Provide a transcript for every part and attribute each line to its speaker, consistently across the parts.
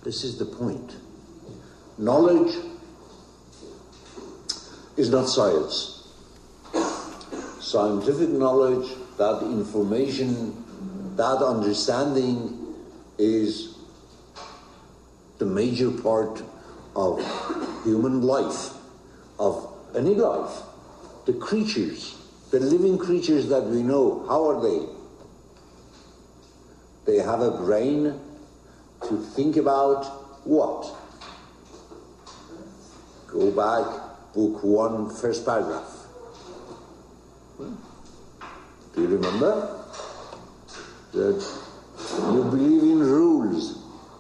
Speaker 1: This is the point. Knowledge is not science. Scientific knowledge, that information, that understanding is the major part of human life, of any life. The creatures, the living creatures that we know, how are they? They have a brain to think about what? Go back, book 1, first paragraph. Do you remember? That you believe in rules.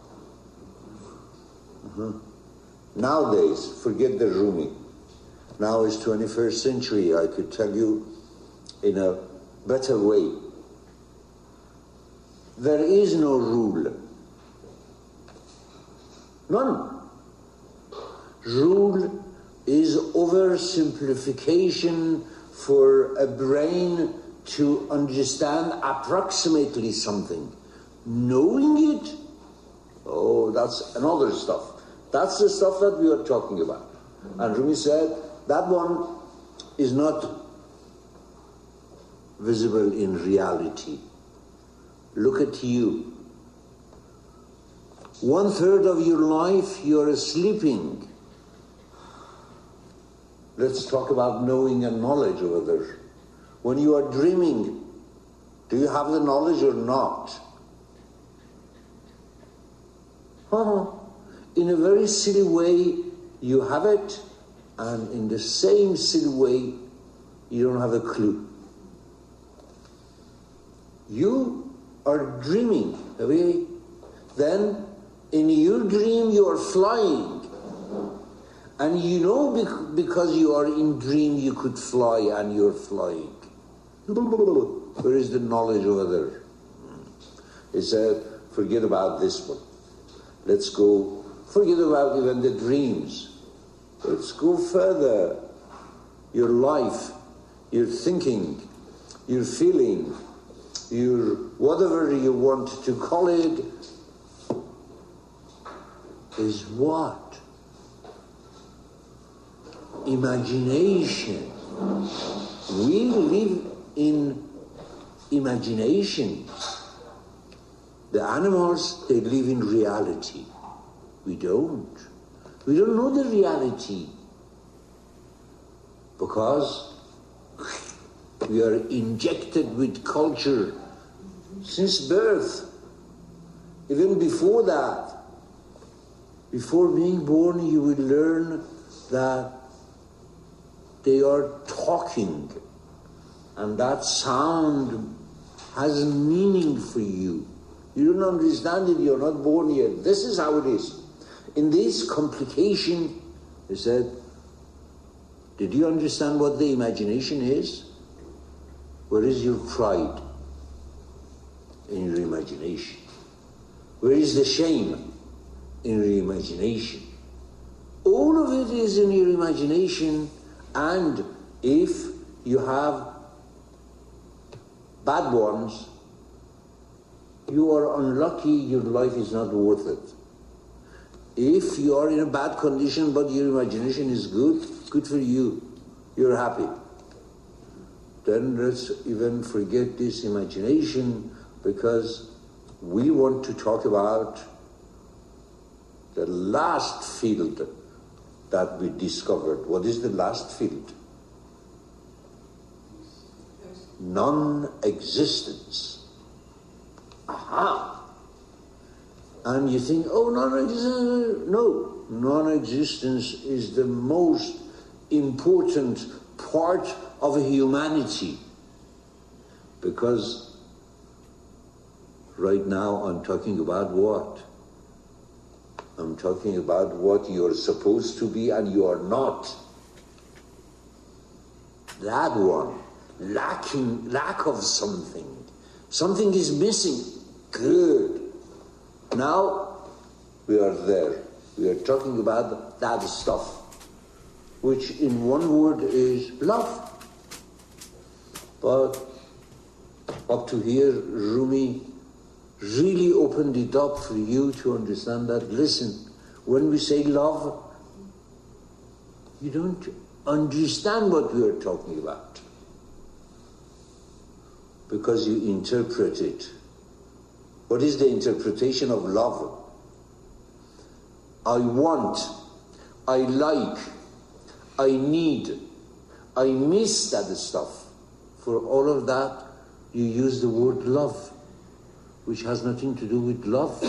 Speaker 1: Nowadays, forget the Rumi. Now is 21st century. I could tell you in a better way. There is no rule. None. Rule is oversimplification for a brain to understand approximately something. Knowing it, oh, that's another stuff. That's the stuff that we are talking about. And Rumi said, that one is not visible in reality. Look at you. 1/3 of your life you are sleeping. Let's talk about knowing and knowledge over there. When you are dreaming, do you have the knowledge or not? In a very silly way, you have it, and in the same silly way, you don't have a clue. You are dreaming, okay? Then, in your dream, you are flying. And you know because you are in dream, you could fly, and you're flying. Where is the knowledge over there? He said, forget about this one. Let's go, forget about even the dreams. Let's go further. Your life, your thinking, your feeling, your whatever you want to call it, is what? Imagination. We live in imagination. The animals, they live in reality. We don't. We don't know the reality because we are injected with culture since birth. Even before that, before being born, you will learn that they are talking, and that sound has meaning for you. You don't understand it, you're not born yet. This is how it is. In this complication, he said, did you understand what the imagination is? Where is your pride? In your imagination. Where is the shame? In your imagination. All of it is in your imagination, and if you have bad ones, you are unlucky, your life is not worth it. If you are in a bad condition but your imagination is good, good for you, you're happy. Then let's even forget this imagination, because we want to talk about the last field that we discovered. What is the last field? Non-existence. Aha! And you think, oh, non-existence. No, non-existence is the most important part of humanity. Because right now I'm talking about what? I'm talking about what you're supposed to be and you are not. That one, lack of something. Something is missing. Good. Now we are there. We are talking about that stuff, which in one word is love. But up to here, Rumi really opened it up for you to understand that, listen, when we say love, you don't understand what we are talking about because you interpret it. What is the interpretation of love? I want, I like, I need, I miss that stuff. For all of that, you use the word love, which has nothing to do with love.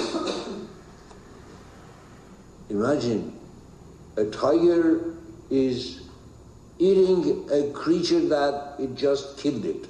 Speaker 1: Imagine a tiger is eating a creature that it just killed it.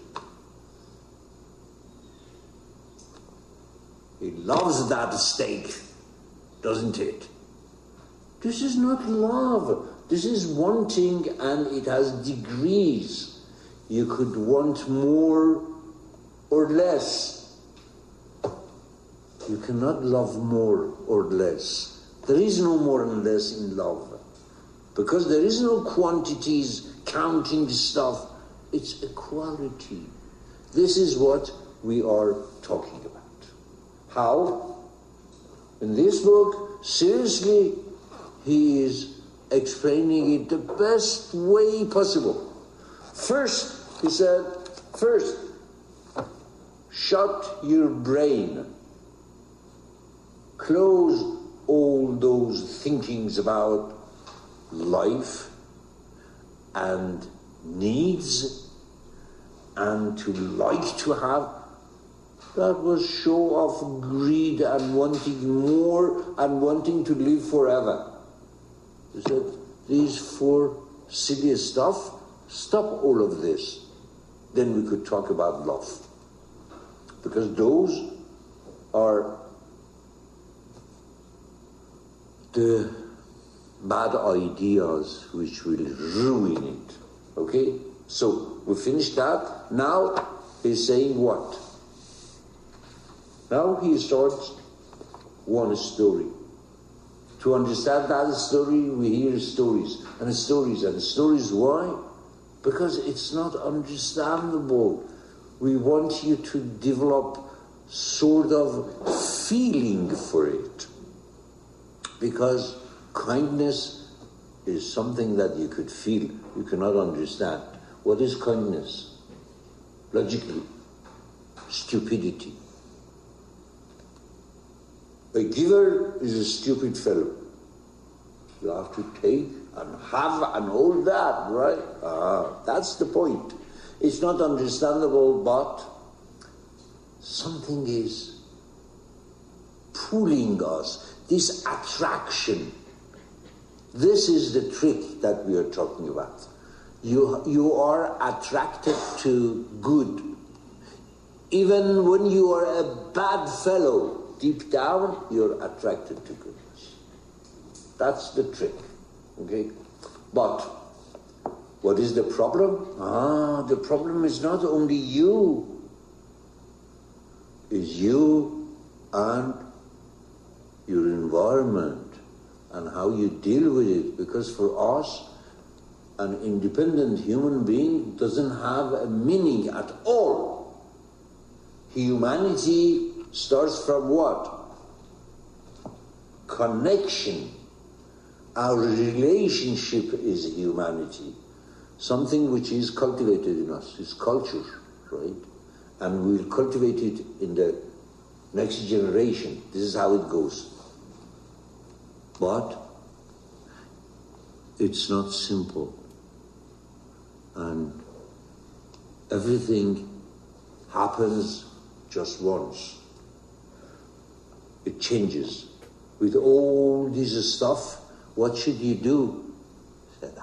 Speaker 1: It loves that steak, doesn't it? This is not love. This is wanting, and it has degrees. You could want more or less. You cannot love more or less. There is no more and less in love. Because there is no quantities counting stuff. It's equality. This is what we are talking about. How? In this book, seriously, he is explaining it the best way possible. First, he said, shut your brain. Close all those thinkings about life and needs and to like to have. That was show of greed and wanting more and wanting to live forever. He said, these four silly stuff, stop all of this. Then we could talk about love. Because those are the bad ideas which will ruin it. Okay? So, we finished that. Now, he's saying what? Now he starts one story. To understand that story, we hear stories. And stories, and stories, why? Because it's not understandable. We want you to develop sort of feeling for it. Because kindness is something that you could feel. You cannot understand. What is kindness? Logically, stupidity. A giver is a stupid fellow. You have to take and have and all that, right? That's the point. It's not understandable, but something is pulling us. This attraction. This is the trick that we are talking about. You are attracted to good. Even when you are a bad fellow, deep down, you're attracted to goodness. That's the trick, okay? But what is the problem? The problem is not only you. It's you and your environment and how you deal with it. Because for us, an independent human being doesn't have a meaning at all. Humanity starts from what? Connection. Our relationship is humanity. Something which is cultivated in us, is culture, right? And we'll cultivate it in the next generation. This is how it goes. But it's not simple. And everything happens just once. It changes. With all this stuff, what should you do? I said,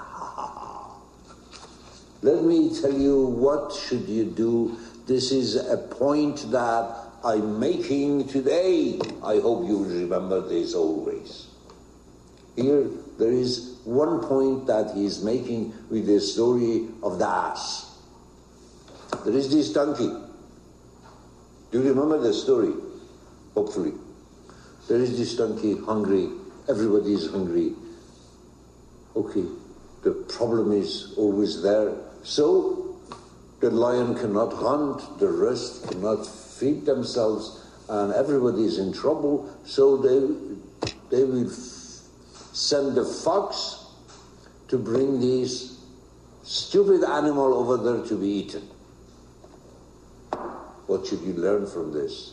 Speaker 1: Let me tell you what should you do. This is a point that I'm making today. I hope you will remember this always. Here, there is one point that he is making with the story of the ass. There is this donkey. Do you remember the story? Hopefully. There is this donkey, hungry. Everybody is hungry. Okay, the problem is always there. So, the lion cannot hunt, the rest cannot feed themselves, and everybody is in trouble, so they will send the fox to bring this stupid animal over there to be eaten. What should you learn from this?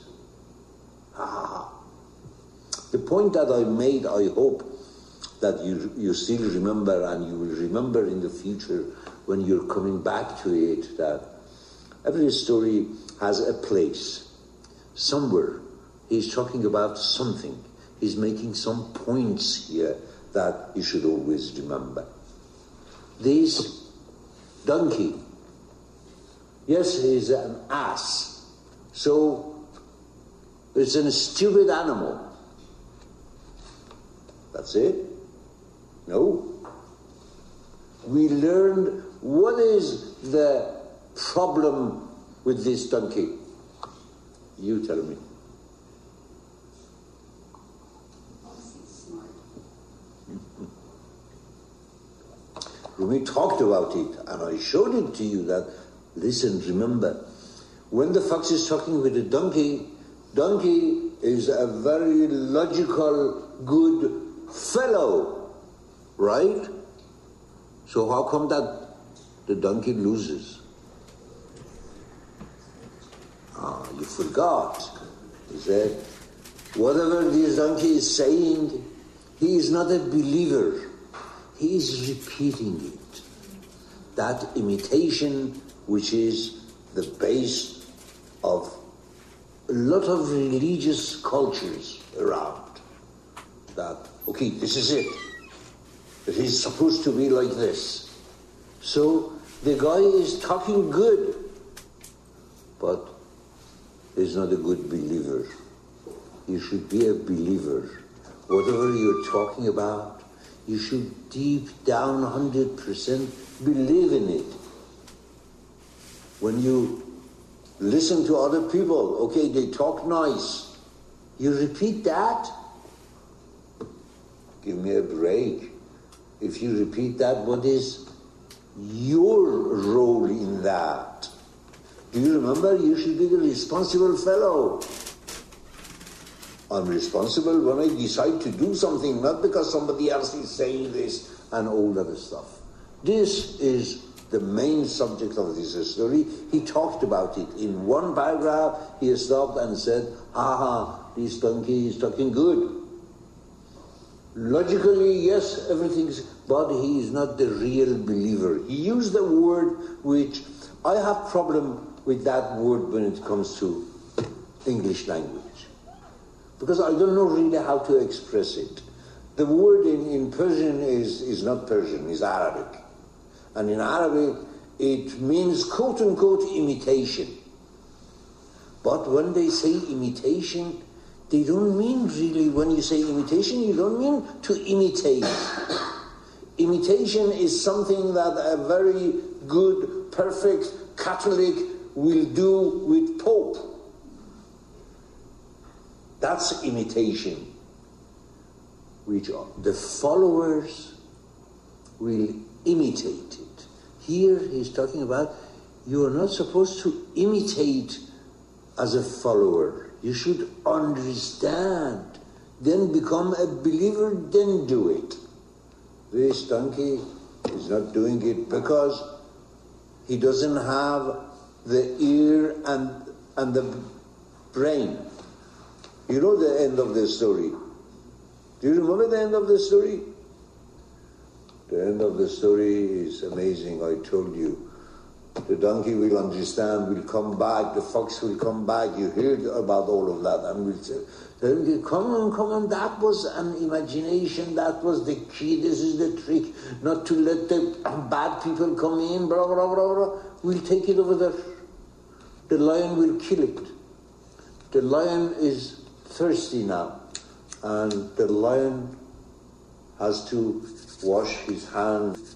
Speaker 1: The point that I made, I hope that you still remember, and you will remember in the future when you're coming back to it, that every story has a place. Somewhere he's talking about something. He's making some points here that you should always remember. This donkey, yes, he's an ass, so it's a stupid animal. That's it? No. We learned what is the problem with this donkey. You tell me. We talked about it, and I showed it to you that, listen, remember, when the fox is talking with the donkey is a very logical, good fellow, right? So how come that the donkey loses? You forgot. He said, whatever this donkey is saying, he is not a believer. He is repeating it. That imitation, which is the base of a lot of religious cultures around. That, okay, this is it. It is supposed to be like this. So the guy is talking good, but he's not a good believer. You should be a believer. Whatever you're talking about, you should deep down 100% believe in it. When you listen to other people, okay, they talk nice, you repeat that. Give me a break. If you repeat that, what is your role in that? Do you remember? You should be the responsible fellow. I'm responsible when I decide to do something, not because somebody else is saying this and all that stuff. This is the main subject of this story. He talked about it. In one paragraph, he stopped and said, this donkey is talking good. Logically, yes, everything's, but he is not the real believer. He used a word which I have problem with that word when it comes to English language. Because I don't know really how to express it. The word in Persian is not Persian, it's Arabic. And in Arabic, it means quote-unquote imitation. But when they say imitation, they don't mean really, when you say imitation, you don't mean to imitate. Imitation is something that a very good, perfect Catholic will do with Pope. That's imitation, which the followers will imitate it. Here he's talking about you are not supposed to imitate as a follower. You should understand, then become a believer, then do it. This donkey is not doing it because he doesn't have the ear and the brain. You know the end of the story. Do you remember the end of the story? The end of the story is amazing, I told you. The donkey will understand, will come back, the fox will come back. You heard about all of that, and will say, come on, that was an imagination, that was the key, this is the trick, not to let the bad people come in, blah, blah, blah, blah. We'll take it over there. The lion will kill it. The lion is thirsty now, and the lion has to wash his hands.